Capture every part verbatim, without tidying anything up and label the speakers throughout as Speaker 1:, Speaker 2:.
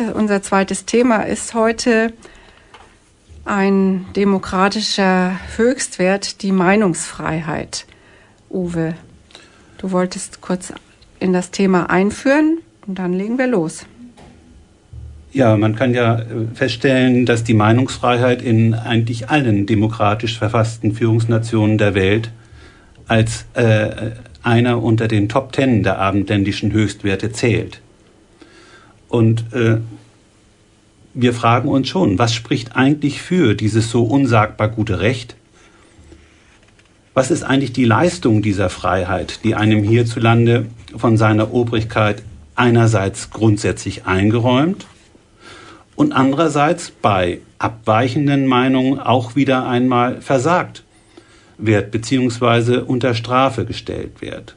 Speaker 1: Unser zweites Thema ist heute ein demokratischer Höchstwert, die Meinungsfreiheit. Uwe, du wolltest kurz in das Thema einführen und dann legen wir los.
Speaker 2: Ja, man kann ja feststellen, dass die Meinungsfreiheit in eigentlich allen demokratisch verfassten Führungsnationen der Welt als äh, einer unter den Top Ten der abendländischen Höchstwerte zählt. Und äh, wir fragen uns schon, was spricht eigentlich für dieses so unsagbar gute Recht? Was ist eigentlich die Leistung dieser Freiheit, die einem hierzulande von seiner Obrigkeit einerseits grundsätzlich eingeräumt und andererseits bei abweichenden Meinungen auch wieder einmal versagt wird beziehungsweise unter Strafe gestellt wird?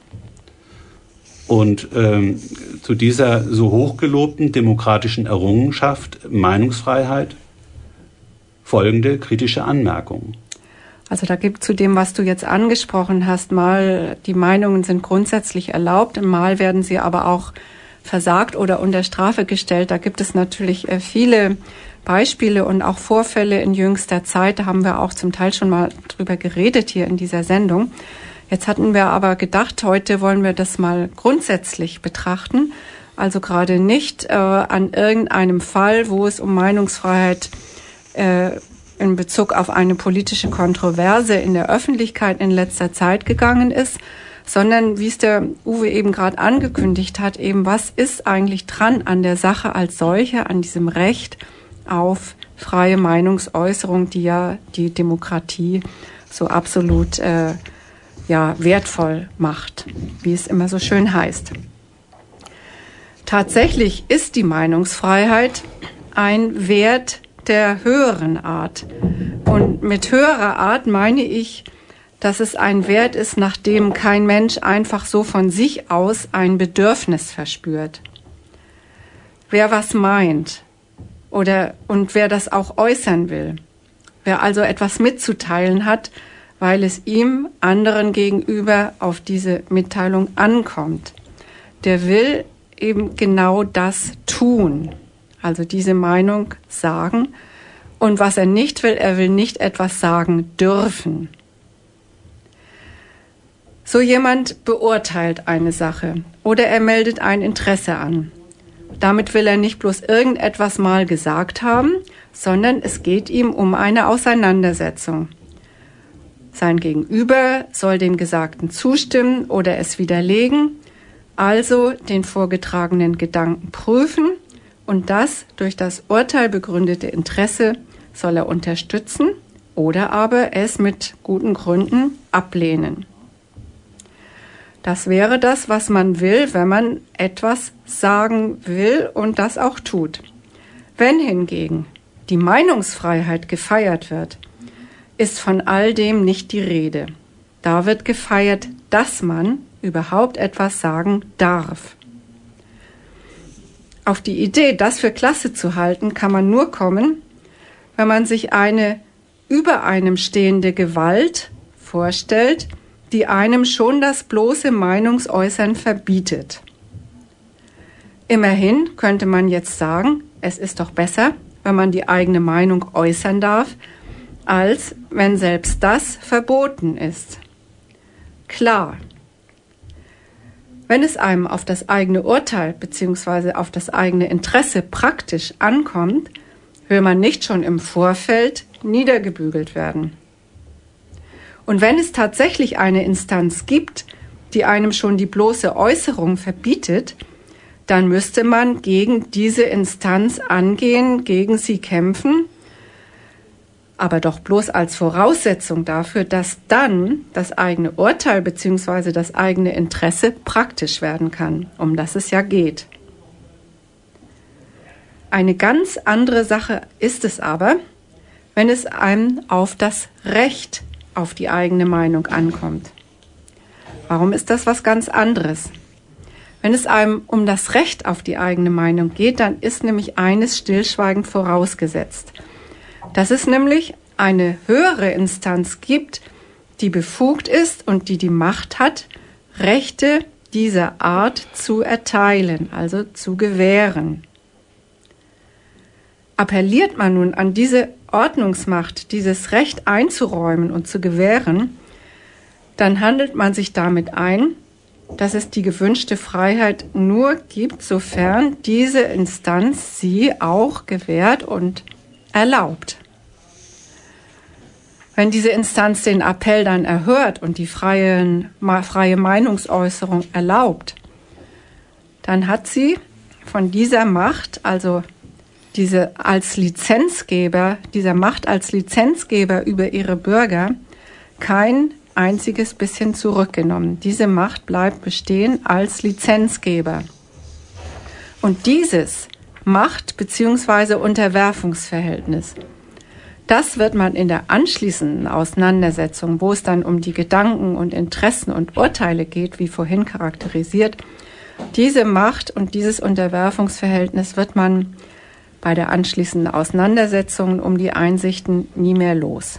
Speaker 2: Und ähm, zu dieser so hochgelobten demokratischen Errungenschaft Meinungsfreiheit folgende kritische Anmerkungen.
Speaker 1: Also da gibt zu dem, was du jetzt angesprochen hast, mal die Meinungen sind grundsätzlich erlaubt, mal werden sie aber auch versagt oder unter Strafe gestellt. Da gibt es natürlich äh, viele Beispiele und auch Vorfälle in jüngster Zeit. Da haben wir auch zum Teil schon mal drüber geredet hier in dieser Sendung. Jetzt hatten wir aber gedacht, heute wollen wir das mal grundsätzlich betrachten. Also gerade nicht äh, an irgendeinem Fall, wo es um Meinungsfreiheit äh, in Bezug auf eine politische Kontroverse in der Öffentlichkeit in letzter Zeit gegangen ist, sondern wie es der Uwe eben gerade angekündigt hat, eben was ist eigentlich dran an der Sache als solche, an diesem Recht auf freie Meinungsäußerung, die ja die Demokratie so absolut äh, ja, wertvoll macht, wie es immer so schön heißt. Tatsächlich ist die Meinungsfreiheit ein Wert der höheren Art. Und mit höherer Art meine ich, dass es ein Wert ist, nach dem kein Mensch einfach so von sich aus ein Bedürfnis verspürt. Wer was meint oder und wer das auch äußern will, wer also etwas mitzuteilen hat, weil es ihm anderen gegenüber auf diese Mitteilung ankommt, der will eben genau das tun, also diese Meinung sagen. Und was er nicht will, er will nicht etwas sagen dürfen. So jemand beurteilt eine Sache oder er meldet ein Interesse an. Damit will er nicht bloß irgendetwas mal gesagt haben, sondern es geht ihm um eine Auseinandersetzung. Sein Gegenüber soll dem Gesagten zustimmen oder es widerlegen, also den vorgetragenen Gedanken prüfen und das durch das Urteil begründete Interesse soll er unterstützen oder aber es mit guten Gründen ablehnen. Das wäre das, was man will, wenn man etwas sagen will und das auch tut. Wenn hingegen die Meinungsfreiheit gefeiert wird, ist von all dem nicht die Rede. Da wird gefeiert, dass man überhaupt etwas sagen darf. Auf die Idee, das für klasse zu halten, kann man nur kommen, wenn man sich eine über einem stehende Gewalt vorstellt, die einem schon das bloße Meinungsäußern verbietet. Immerhin könnte man jetzt sagen, es ist doch besser, wenn man die eigene Meinung äußern darf, als wenn selbst das verboten ist. Klar. Wenn es einem auf das eigene Urteil bzw. auf das eigene Interesse praktisch ankommt, will man nicht schon im Vorfeld niedergebügelt werden. Und wenn es tatsächlich eine Instanz gibt, die einem schon die bloße Äußerung verbietet, dann müsste man gegen diese Instanz angehen, gegen sie kämpfen, aber doch bloß als Voraussetzung dafür, dass dann das eigene Urteil bzw. das eigene Interesse praktisch werden kann, um das es ja geht. Eine ganz andere Sache ist es aber, wenn es einem auf das Recht auf die eigene Meinung ankommt. Warum ist das was ganz anderes? Wenn es einem um das Recht auf die eigene Meinung geht, dann ist nämlich eines stillschweigend vorausgesetzt. Dass es nämlich eine höhere Instanz gibt, die befugt ist und die die Macht hat, Rechte dieser Art zu erteilen, also zu gewähren. Appelliert man nun an diese Ordnungsmacht, dieses Recht einzuräumen und zu gewähren, dann handelt man sich damit ein, dass es die gewünschte Freiheit nur gibt, sofern diese Instanz sie auch gewährt und erlaubt. Wenn diese Instanz den Appell dann erhört und die freie, freie Meinungsäußerung erlaubt, dann hat sie von dieser Macht, also diese als Lizenzgeber, dieser Macht als Lizenzgeber über ihre Bürger, kein einziges bisschen zurückgenommen. Diese Macht bleibt bestehen als Lizenzgeber. Und dieses Macht- bzw. Unterwerfungsverhältnis, das wird man in der anschließenden Auseinandersetzung, wo es dann um die Gedanken und Interessen und Urteile geht, wie vorhin charakterisiert, diese Macht und dieses Unterwerfungsverhältnis wird man bei der anschließenden Auseinandersetzung um die Einsichten nie mehr los.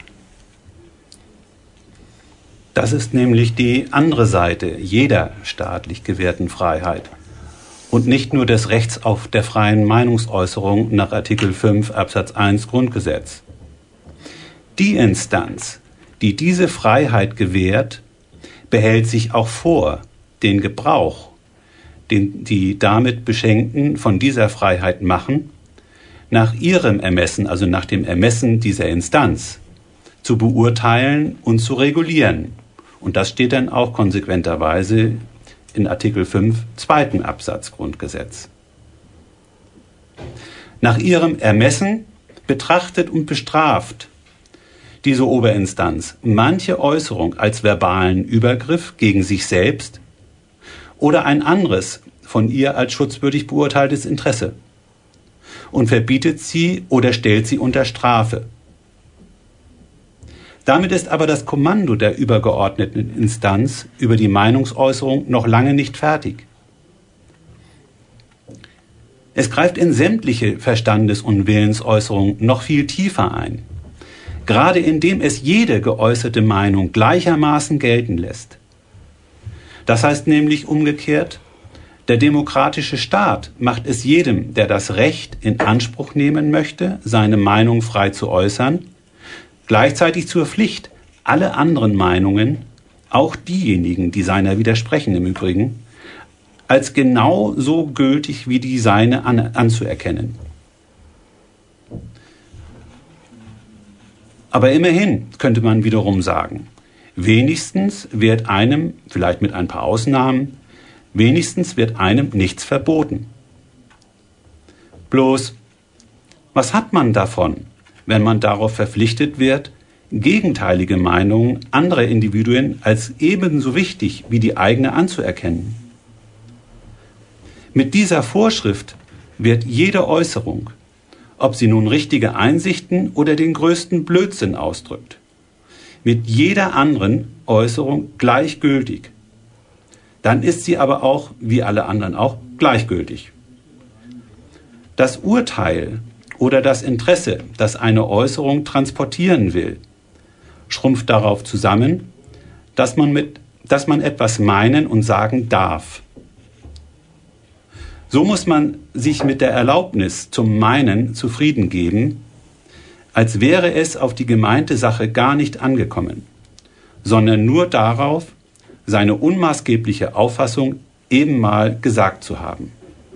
Speaker 2: Das ist nämlich die andere Seite jeder staatlich gewährten Freiheit und nicht nur des Rechts auf der freien Meinungsäußerung nach Artikel fünf Absatz eins Grundgesetz. Die Instanz, die diese Freiheit gewährt, behält sich auch vor, den Gebrauch, den die damit Beschenkten von dieser Freiheit machen, nach ihrem Ermessen, also nach dem Ermessen dieser Instanz, zu beurteilen und zu regulieren. Und das steht dann auch konsequenterweise in Artikel fünf, zweiten Absatz Grundgesetz. Nach ihrem Ermessen betrachtet und bestraft diese Oberinstanz manche Äußerung als verbalen Übergriff gegen sich selbst oder ein anderes von ihr als schutzwürdig beurteiltes Interesse und verbietet sie oder stellt sie unter Strafe. Damit ist aber das Kommando der übergeordneten Instanz über die Meinungsäußerung noch lange nicht fertig. Es greift in sämtliche Verstandes- und Willensäußerungen noch viel tiefer ein, gerade indem es jede geäußerte Meinung gleichermaßen gelten lässt. Das heißt nämlich umgekehrt, der demokratische Staat macht es jedem, der das Recht in Anspruch nehmen möchte, seine Meinung frei zu äußern, gleichzeitig zur Pflicht, alle anderen Meinungen, auch diejenigen, die seiner widersprechen im Übrigen, als genau so gültig wie die seine an, anzuerkennen. Aber immerhin könnte man wiederum sagen, wenigstens wird einem, vielleicht mit ein paar Ausnahmen, wenigstens wird einem nichts verboten. Bloß, was hat man davon, wenn man darauf verpflichtet wird, gegenteilige Meinungen anderer Individuen als ebenso wichtig wie die eigene anzuerkennen? Mit dieser Vorschrift wird jede Äußerung, ob sie nun richtige Einsichten oder den größten Blödsinn ausdrückt, mit jeder anderen Äußerung gleichgültig. Dann ist sie aber auch, wie alle anderen auch, gleichgültig. Das Urteil oder das Interesse, das eine Äußerung transportieren will, schrumpft darauf zusammen, dass man, mit, dass man etwas meinen und sagen darf. So muss man sich mit der Erlaubnis zum Meinen zufrieden geben, als wäre es auf die gemeinte Sache gar nicht angekommen, sondern nur darauf, seine unmaßgebliche Auffassung eben mal gesagt zu haben.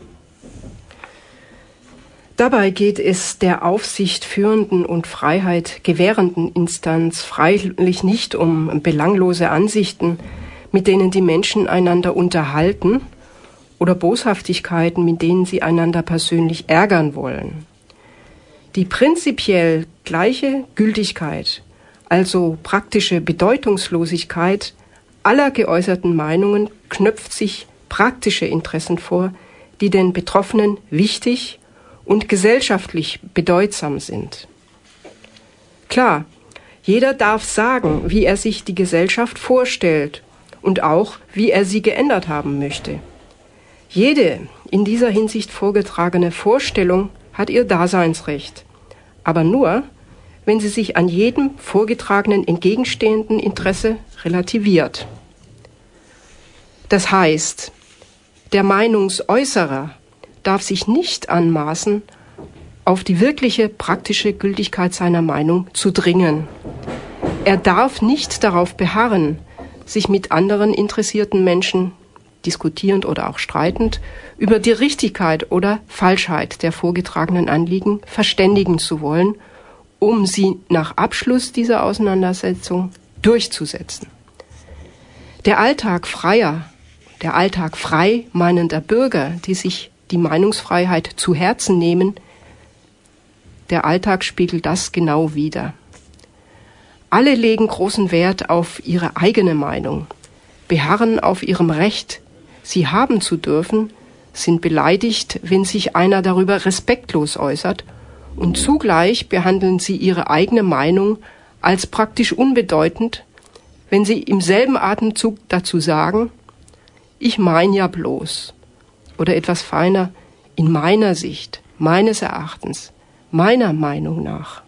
Speaker 3: Dabei geht es der Aufsicht führenden und Freiheit gewährenden Instanz freilich nicht um belanglose Ansichten, mit denen die Menschen einander unterhalten, oder Boshaftigkeiten, mit denen sie einander persönlich ärgern wollen. Die prinzipiell gleiche Gültigkeit, also praktische Bedeutungslosigkeit aller geäußerten Meinungen knöpft sich praktische Interessen vor, die den Betroffenen wichtig und gesellschaftlich bedeutsam sind. Klar, jeder darf sagen, wie er sich die Gesellschaft vorstellt und auch, wie er sie geändert haben möchte. Jede in dieser Hinsicht vorgetragene Vorstellung hat ihr Daseinsrecht, aber nur, wenn sie sich an jedem vorgetragenen entgegenstehenden Interesse relativiert. Das heißt, der Meinungsäußerer darf sich nicht anmaßen, auf die wirkliche praktische Gültigkeit seiner Meinung zu dringen. Er darf nicht darauf beharren, sich mit anderen interessierten Menschen, diskutierend oder auch streitend, über die Richtigkeit oder Falschheit der vorgetragenen Anliegen verständigen zu wollen, um sie nach Abschluss dieser Auseinandersetzung durchzusetzen. Der Alltag freier, der Alltag frei meinender Bürger, die sich die Meinungsfreiheit zu Herzen nehmen, der Alltag spiegelt das genau wider. Alle legen großen Wert auf ihre eigene Meinung, beharren auf ihrem Recht, sie haben zu dürfen, sind beleidigt, wenn sich einer darüber respektlos äußert, und zugleich behandeln sie ihre eigene Meinung als praktisch unbedeutend, wenn sie im selben Atemzug dazu sagen, ich mein ja bloß, oder etwas feiner, in meiner Sicht, meines Erachtens, meiner Meinung nach.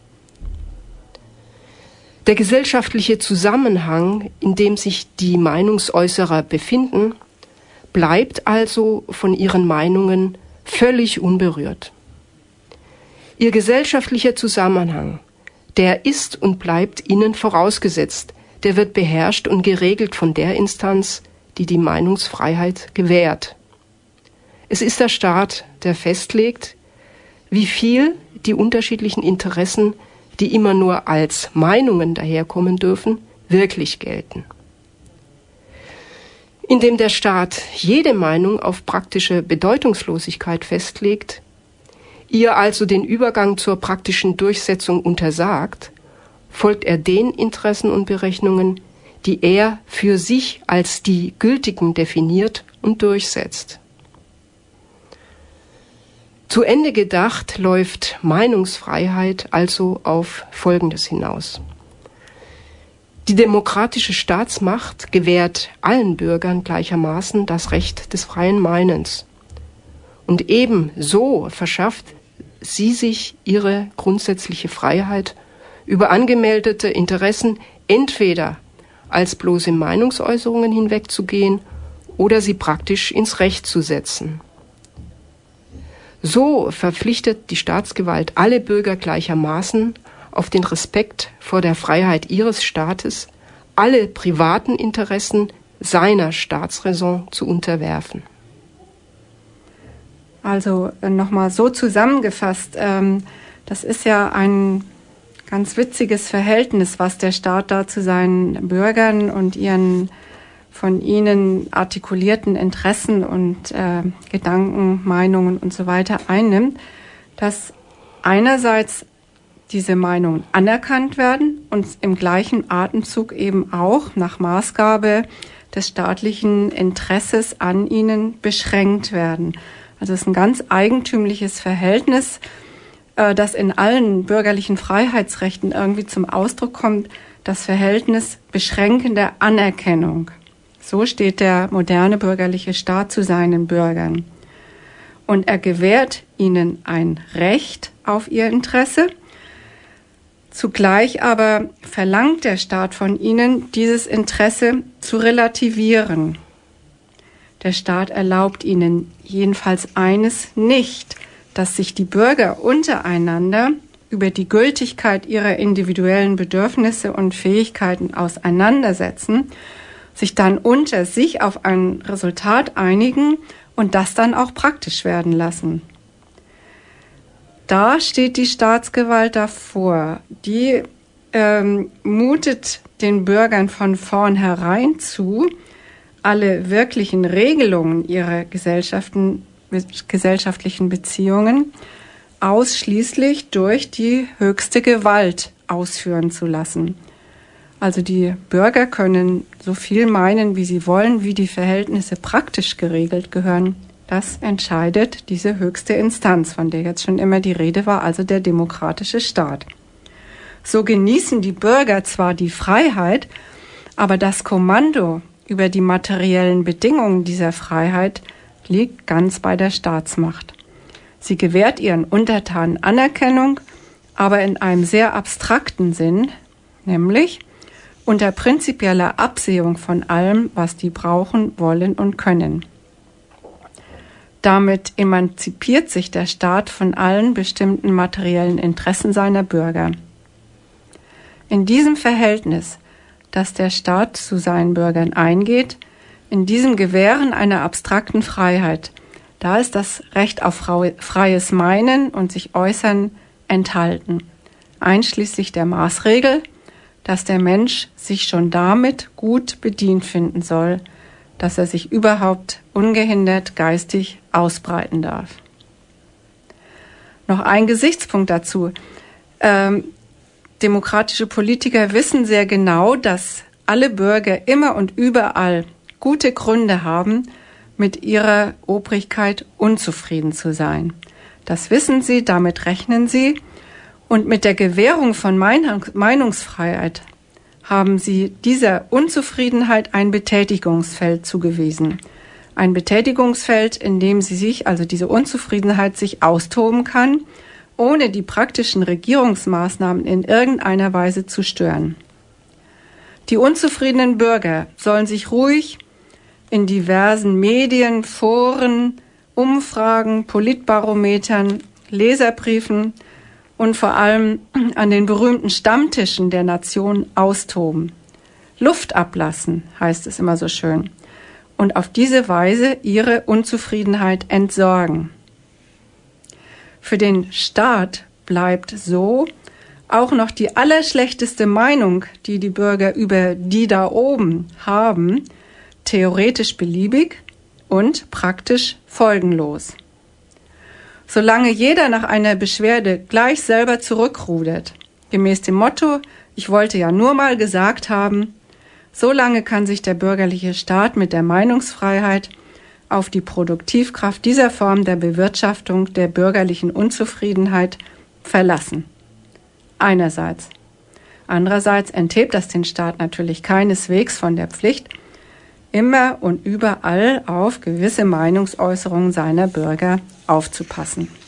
Speaker 3: Der gesellschaftliche Zusammenhang, in dem sich die Meinungsäußerer befinden, bleibt also von ihren Meinungen völlig unberührt. Ihr gesellschaftlicher Zusammenhang, der ist und bleibt ihnen vorausgesetzt, der wird beherrscht und geregelt von der Instanz, die die Meinungsfreiheit gewährt. Es ist der Staat, der festlegt, wie viel die unterschiedlichen Interessen, die immer nur als Meinungen daherkommen dürfen, wirklich gelten. Indem der Staat jede Meinung auf praktische Bedeutungslosigkeit festlegt, ihr also den Übergang zur praktischen Durchsetzung untersagt, folgt er den Interessen und Berechnungen, die er für sich als die gültigen definiert und durchsetzt. Zu Ende gedacht läuft Meinungsfreiheit also auf Folgendes hinaus. Die demokratische Staatsmacht gewährt allen Bürgern gleichermaßen das Recht des freien Meinens. Und ebenso verschafft sie sich ihre grundsätzliche Freiheit, über angemeldete Interessen entweder als bloße Meinungsäußerungen hinwegzugehen oder sie praktisch ins Recht zu setzen. So verpflichtet die Staatsgewalt alle Bürger gleichermaßen auf den Respekt vor der Freiheit ihres Staates, alle privaten Interessen seiner Staatsräson zu unterwerfen.
Speaker 1: Also nochmal so zusammengefasst, ähm, das ist ja ein ganz witziges Verhältnis, was der Staat da zu seinen Bürgern und ihren von ihnen artikulierten Interessen und äh, Gedanken, Meinungen und so weiter einnimmt, dass einerseits diese Meinungen anerkannt werden und im gleichen Atemzug eben auch nach Maßgabe des staatlichen Interesses an ihnen beschränkt werden. Also es ist ein ganz eigentümliches Verhältnis, äh, das in allen bürgerlichen Freiheitsrechten irgendwie zum Ausdruck kommt, das Verhältnis beschränkender Anerkennung. So steht der moderne bürgerliche Staat zu seinen Bürgern. Und er gewährt ihnen ein Recht auf ihr Interesse. Zugleich aber verlangt der Staat von ihnen, dieses Interesse zu relativieren. Der Staat erlaubt ihnen jedenfalls eines nicht, dass sich die Bürger untereinander über die Gültigkeit ihrer individuellen Bedürfnisse und Fähigkeiten auseinandersetzen, sich dann unter sich auf ein Resultat einigen und das dann auch praktisch werden lassen. Da steht die Staatsgewalt davor. Die ähm, mutet den Bürgern von vornherein zu, alle wirklichen Regelungen ihrer Gesellschaften, gesellschaftlichen Beziehungen ausschließlich durch die höchste Gewalt ausführen zu lassen. Also die Bürger können so viel meinen, wie sie wollen, wie die Verhältnisse praktisch geregelt gehören. Das entscheidet diese höchste Instanz, von der jetzt schon immer die Rede war, also der demokratische Staat. So genießen die Bürger zwar die Freiheit, aber das Kommando über die materiellen Bedingungen dieser Freiheit liegt ganz bei der Staatsmacht. Sie gewährt ihren Untertanen Anerkennung, aber in einem sehr abstrakten Sinn, nämlich unter prinzipieller Absehung von allem, was die brauchen, wollen und können. Damit emanzipiert sich der Staat von allen bestimmten materiellen Interessen seiner Bürger. In diesem Verhältnis, das der Staat zu seinen Bürgern eingeht, in diesem Gewähren einer abstrakten Freiheit, da ist das Recht auf freies Meinen und sich Äußern enthalten, einschließlich der Maßregel, dass der Mensch sich schon damit gut bedient finden soll, dass er sich überhaupt ungehindert geistig ausbreiten darf. Noch ein Gesichtspunkt dazu. Ähm, demokratische Politiker wissen sehr genau, dass alle Bürger immer und überall gute Gründe haben, mit ihrer Obrigkeit unzufrieden zu sein. Das wissen sie, damit rechnen sie. Und mit der Gewährung von Meinungsfreiheit haben sie dieser Unzufriedenheit ein Betätigungsfeld zugewiesen. Ein Betätigungsfeld, in dem sie sich, also diese Unzufriedenheit, sich austoben kann, ohne die praktischen Regierungsmaßnahmen in irgendeiner Weise zu stören. Die unzufriedenen Bürger sollen sich ruhig in diversen Medien, Foren, Umfragen, Politbarometern, Leserbriefen und vor allem an den berühmten Stammtischen der Nation austoben. Luft ablassen, heißt es immer so schön. Und auf diese Weise ihre Unzufriedenheit entsorgen. Für den Staat bleibt so auch noch die allerschlechteste Meinung, die die Bürger über die da oben haben, theoretisch beliebig und praktisch folgenlos. Solange jeder nach einer Beschwerde gleich selber zurückrudert, gemäß dem Motto, ich wollte ja nur mal gesagt haben, solange kann sich der bürgerliche Staat mit der Meinungsfreiheit auf die Produktivkraft dieser Form der Bewirtschaftung der bürgerlichen Unzufriedenheit verlassen. Einerseits. Andererseits enthebt das den Staat natürlich keineswegs von der Pflicht, immer und überall auf gewisse Meinungsäußerungen seiner Bürger aufzupassen.